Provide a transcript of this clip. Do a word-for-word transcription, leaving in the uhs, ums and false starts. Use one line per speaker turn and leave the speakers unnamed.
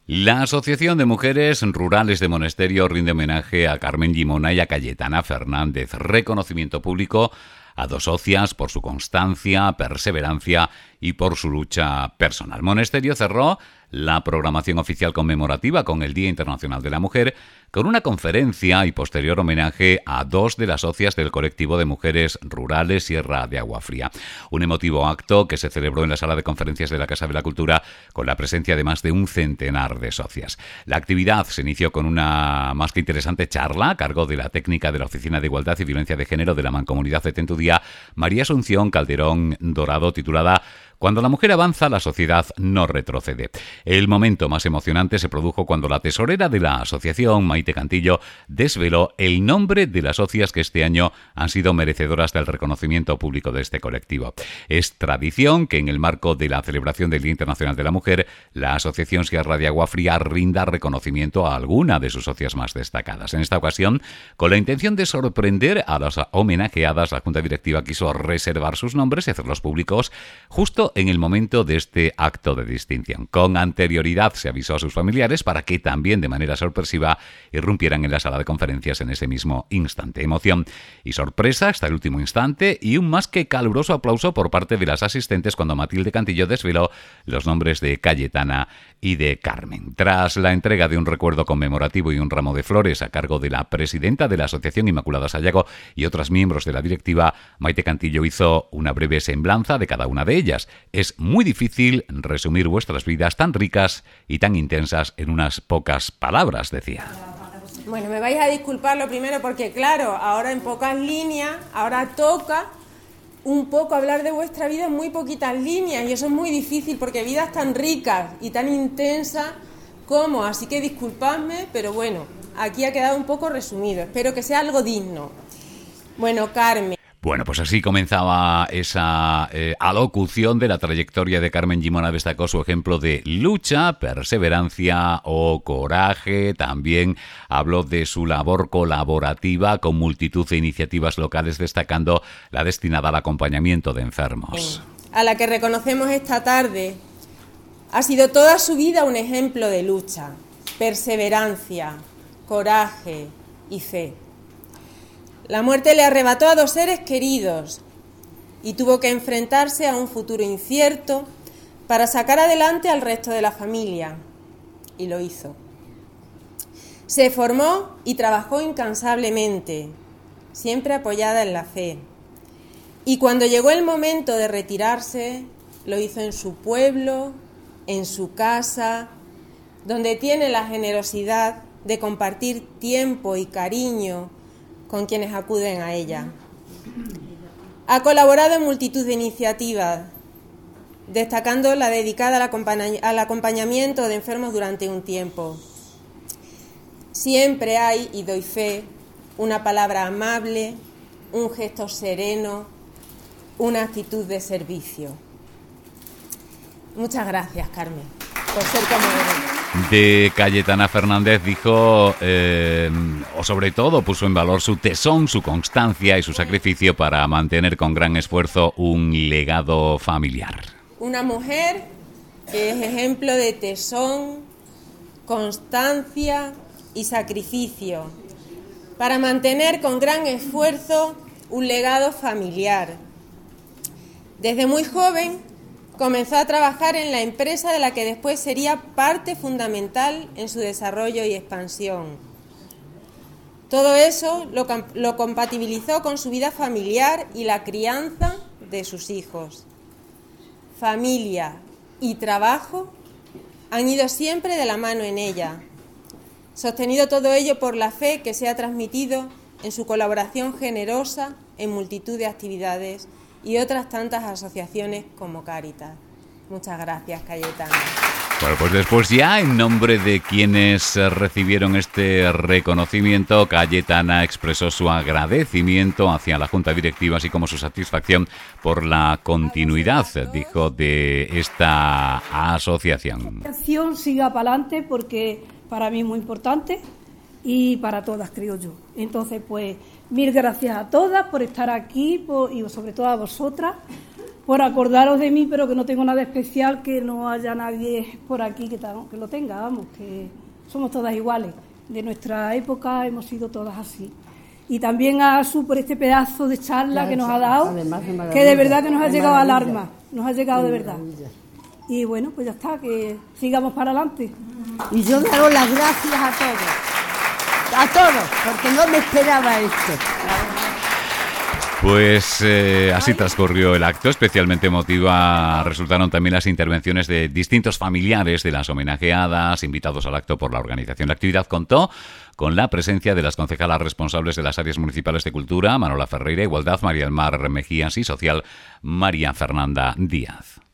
La Asociación de Mujeres Rurales de Monesterio rinde homenaje a Carmen Llimona y a Cayetana Fernández. Reconocimiento público a dos socias por su constancia, perseverancia y por su lucha personal. Monesterio cerró la programación oficial conmemorativa con el Día Internacional de la Mujer con una conferencia y posterior homenaje a dos de las socias del colectivo de mujeres rurales Sierra de Agua Fría. Un emotivo acto que se celebró en la sala de conferencias de la Casa de la Cultura con la presencia de más de un centenar de socias. La actividad se inició con una más que interesante charla a cargo de la técnica de la Oficina de Igualdad y Violencia de Género de la Mancomunidad de Tentudía, María Asunción Calderón Dorado, titulada Cuando la mujer avanza, la sociedad no retrocede. El momento más emocionante se produjo cuando la tesorera de la asociación, Maite Cantillo, desveló el nombre de las socias que este año han sido merecedoras del reconocimiento público de este colectivo. Es tradición que en el marco de la celebración del Día Internacional de la Mujer, la Asociación Sierra de Agua Fría rinda reconocimiento a alguna de sus socias más destacadas. En esta ocasión, con la intención de sorprender a las homenajeadas, la Junta Directiva quiso reservar sus nombres y hacerlos públicos justo en el momento de este acto de distinción. Con anterioridad se avisó a sus familiares para que también de manera sorpresiva irrumpieran en la sala de conferencias en ese mismo instante. Emoción y sorpresa hasta el último instante y un más que caluroso aplauso por parte de las asistentes cuando Matilde Cantillo desveló los nombres de Cayetana y de Carmen. Tras la entrega de un recuerdo conmemorativo y un ramo de flores a cargo de la presidenta de la Asociación Inmaculada Sayago y otros miembros de la directiva, Maite Cantillo hizo una breve semblanza de cada una de ellas. Es muy difícil resumir vuestras vidas tan ricas y tan intensas en unas pocas palabras, decía.
Bueno, me vais a disculpar lo primero porque, claro, ahora en pocas líneas, ahora toca un poco hablar de vuestra vida en muy poquitas líneas y eso es muy difícil porque vidas tan ricas y tan intensas como, así que disculpadme, pero bueno, aquí ha quedado un poco resumido, espero que sea algo digno. Bueno, Carmen.
Bueno, pues así comenzaba esa eh, alocución de la trayectoria de Carmen Llimona. Destacó su ejemplo de lucha, perseverancia o coraje. También habló de su labor colaborativa con multitud de iniciativas locales, destacando la destinada al acompañamiento de enfermos.
A la que reconocemos esta tarde, ha sido toda su vida un ejemplo de lucha, perseverancia, coraje y fe. La muerte le arrebató a dos seres queridos y tuvo que enfrentarse a un futuro incierto para sacar adelante al resto de la familia, y lo hizo. Se formó y trabajó incansablemente, siempre apoyada en la fe, y cuando llegó el momento de retirarse, lo hizo en su pueblo, en su casa, donde tiene la generosidad de compartir tiempo y cariño con quienes acuden a ella. Ha colaborado en multitud de iniciativas, destacando la dedicada al, acompañ- al acompañamiento de enfermos durante un tiempo. Siempre hay, y doy fe, una palabra amable, un gesto sereno, una actitud de servicio. Muchas gracias, Carmen, por ser como eres.
De Cayetana Fernández dijo, eh, o sobre todo puso en valor su tesón, su constancia y su sacrificio para mantener con gran esfuerzo un legado familiar.
Una mujer que es ejemplo de tesón, constancia y sacrificio para mantener con gran esfuerzo un legado familiar. Desde muy joven comenzó a trabajar en la empresa de la que después sería parte fundamental en su desarrollo y expansión. Todo eso lo, lo compatibilizó con su vida familiar y la crianza de sus hijos. Familia y trabajo han ido siempre de la mano en ella, sostenido todo ello por la fe que se ha transmitido en su colaboración generosa en multitud de actividades y otras tantas asociaciones como Cáritas. Muchas gracias, Cayetana.
Bueno, pues después ya, en nombre de quienes recibieron este reconocimiento, Cayetana expresó su agradecimiento hacia la Junta Directiva, así como su satisfacción por la continuidad, dijo, de esta asociación.
La acción siga para adelante porque para mí es muy importante y para todas, creo yo. Entonces, pues, mil gracias a todas por estar aquí por, y sobre todo a vosotras por acordaros de mí, pero que no tengo nada especial, que no haya nadie por aquí que, que lo tenga, vamos, que somos todas iguales. De nuestra época hemos sido todas así. Y también a Asu por este pedazo de charla ya, que nos ha dado, de que de verdad que nos ha llegado al alma, nos ha llegado de verdad. Y bueno, pues ya está, que sigamos para adelante.
Y yo doy las gracias a todos, a todos, porque no me esperaba esto.
Pues eh, así transcurrió el acto. Especialmente emotiva resultaron también las intervenciones de distintos familiares de las homenajeadas, invitados al acto por la organización. La actividad contó con la presencia de las concejalas responsables de las áreas municipales de Cultura, Manuela Ferreira, Igualdad, María del Mar Mejías y Social, María Fernanda Díaz.